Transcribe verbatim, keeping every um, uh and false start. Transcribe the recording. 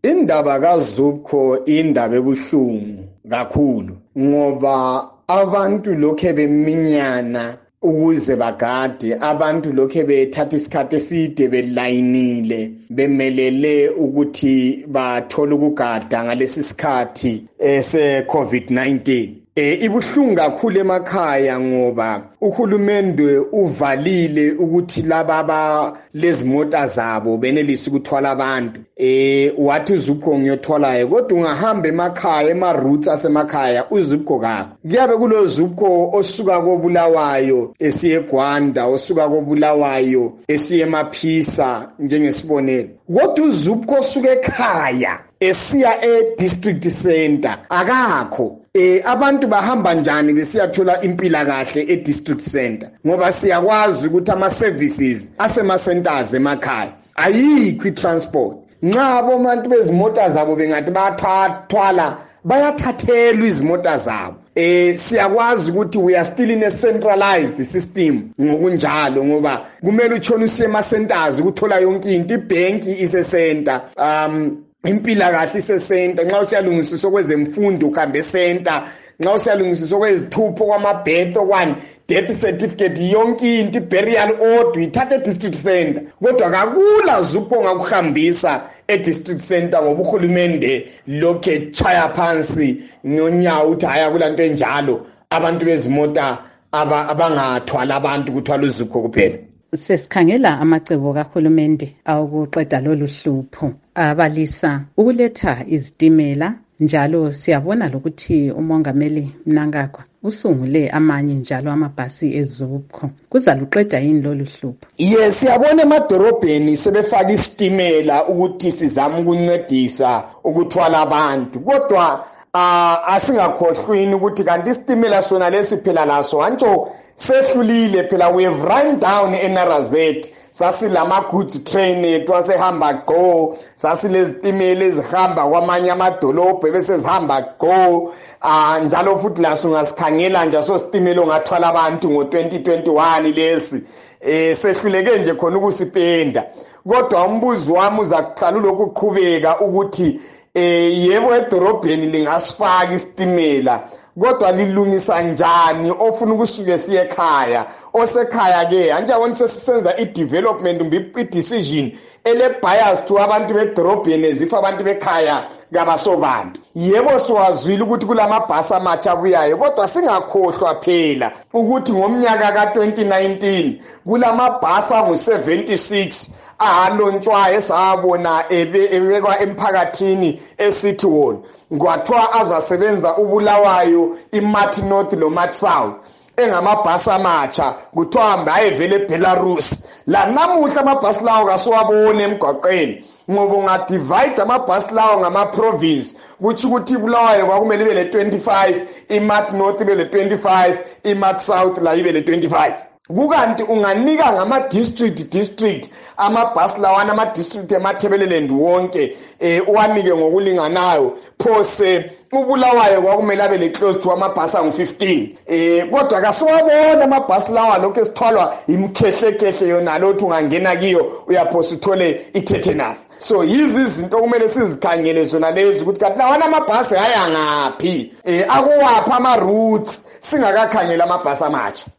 Indaba kaZupco indaba ebuhlungu kakhulu ngoba abantu lokhe beminyana ukuze bagade, abantu lokhe bethatha isikhathi eside belayinile bemelele ukuthi bathole ukugada ngalesi sikhathi ese COVID nineteen. Eh ibuhlungu kakhulu emakhaya ngoba uhulumende uvalile ukuthi laba ba lezimota zabo benelisi ukuthwala abantu. Eh wathi uZupco ngiyothwalayo kodwa ungahamba emakhaya ema routes asemakhaya uZupco kakho. Kuyabe kulo Zupco osuka koBulawayo esiye eGwanda, osuka koBulawayo esiye eMaphisa njengesibonelo. Kodwa uZupco osuka ekhaya esiya e-district center akakho. Eh abantu bahamba njani besiyathola impila kahle e-district center ngoba siyakwazi ukuthi ama services asema centers emakhaya ayikho i-transport. Nxa abantu bezimota zabo bengathi bathathwala bayathathelwa izimota zabo. Eh siyakwazi ukuthi we are still in a centralized system ngokunjalo ngoba kumele utshone usiye ema centers ukuthola yonke into. Ibanki ise center, um impila kahle ise center, nxa usiyalungisisa kwezemfundo uhambe center, nxa usiyalungisisa kwezithupho kwamabhedo kwani death certificate yonke into burial order ithathe district center. Kodwa kakula Zupco ngakuhambisa e district center ngoba uhulumende lokhe chaya phansi nyonyawo uthi haya kulanto enjalo abantu bezimota abangathwala abantu kuthwala uZupco kuphela. Sesikhangela amacebo kahulumende awukuqeda lolu hlupho abalisa ukuletha izitimela njalo siyabona lokuthi umongameli Mnangagwa usungule amanye njalo amabhasi eZupco. Kuzaluqeda yini lolu hlupho? Yes, siyabona emadorobheni sebefaka isitimela ukuthi sizama ukuncedisa ukuthwala abantu. Kodwa uh, asingakhohlwini ukuthi kanti isitimela sona lesiphela laso antsho sehlulile phela. We have run down eNarazet sasilama goods train ethu asehamba go, sasilezitimela ezihamba kwamanye amadolobho bese zihamba go. Ah njalo futhi laso ngasikhangela nje so sitimela ongathwala abantu ngo twenty twenty-one lesi eh sehluleke nje khona ukusipenda. Kodwa umbuzo wami uzakuqala lokuqhubeka ukuthi eh yebo edorobheni lingasifaka isitimela kodwa lilungisa njani ofuna ukusuke siye ekhaya. Osekhaya ke anjawona sesisenza i-development umbi i-decision ele bias to abantu bedorobheni ezifa abantu bekhaya kabasobantu. Yebo siwazwile ukuthi kulamabhasi amatsha abuyayo kodwa singakhohlwa phela ukuthi ngomnyaka ka twenty nineteen kulamabhasi angu seventy-six ahalontshwa esabona ebekwa emphakathini esithi wona kwathiwa azasebenza uBulawayo iMathi North lo Mathi South engamabhasi amatsha kuthiwa hamba ayevele eBelarus. La namuhla amabhasi lawo kasiwabone emgwaqeni ngoba ungadivide amabhasi lawo ngama province kuthi ukuthi iBulawayo kwakumele ibe le twenty-five, iMathi North ibe le twenty-five, iMathi South la ibe le twenty-five. Kukanti unganika ngama district district amabhasi lawana ama district eMathebeleland wonke eh uwanike ngokulinganayo phose uBulawayo kwakumele abe le close to amabhasi angu fifteen. Eh kodwa kasiwabona amabhasi lawa lokho esithwalwa imkhehlekhehle yona lothi ungangena kiyo uyaphosa uthole i-tetanus. So yizi izinto kumele sizikhangele zona lezi ukuthi kanti lawana amabhasi haya ngaphi, eh akuwapha ama routes singakakhangela amabhasi amatsha.